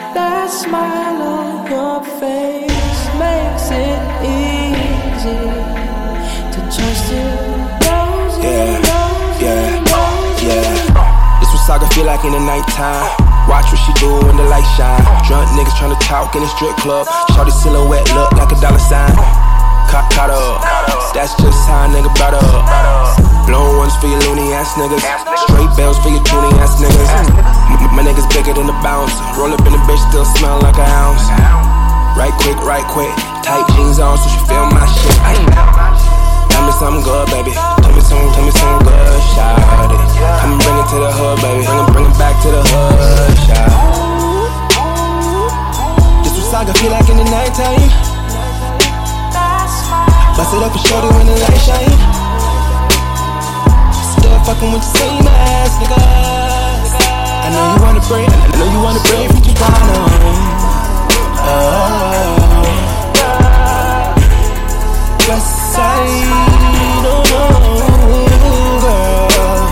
That smile on your face makes it easy to trust you. This what Saga feel like in the nighttime. Watch what she do when the light shine. Drunk niggas tryna talk in the strip club. Shorty silhouette look like a $sign. Caught up, that's just how a nigga brought up. Blown ones for your loony ass niggas. Straight bells for your toony ass niggas. My niggas bigger than the bounce. Roll up in the bitch, still smell like an ounce. Right quick. Tight jeans on so she feel my shit. Tell me something good, baby. Tell me something good, shawty. Come and bring it to the hood, baby. Bring it back to the hood, shawty. This what Saga feel like in the nighttime. Bust it up and shorty when the light shine. Still fucking with the same ass, nigga. I know you wanna break from Toronto. West side, oh, girl.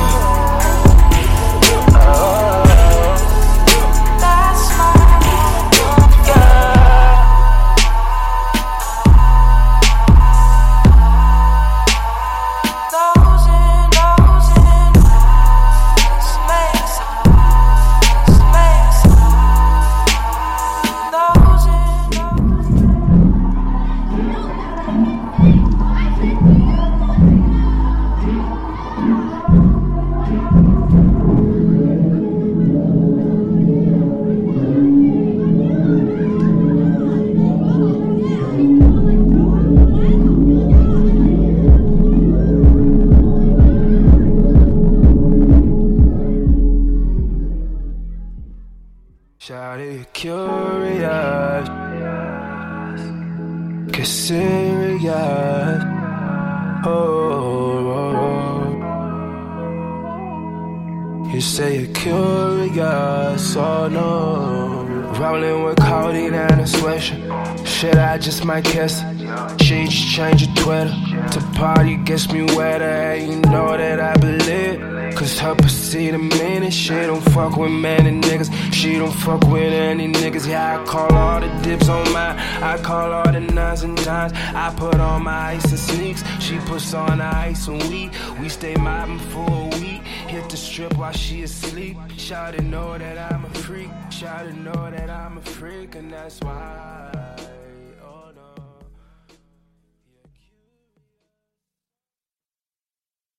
Shawty curious, get serious. You say you're curious, oh no. Rolling with codeine and a swisher. Shit, I just might kiss her. She just changed her Twitter to party gets me wetter, and you know that I believe. Cause her pussy the meanest. She don't fuck with many niggas. She don't fuck with any niggas. Yeah, I call all the dips on mine. I call all the nines and dimes. I put on my ice and sneaks. She puts on the ice and we stay mobbing for a week. Hit the strip while she asleep. Shawty know that I'm a freak. Shawty know that I'm a freak, and that's why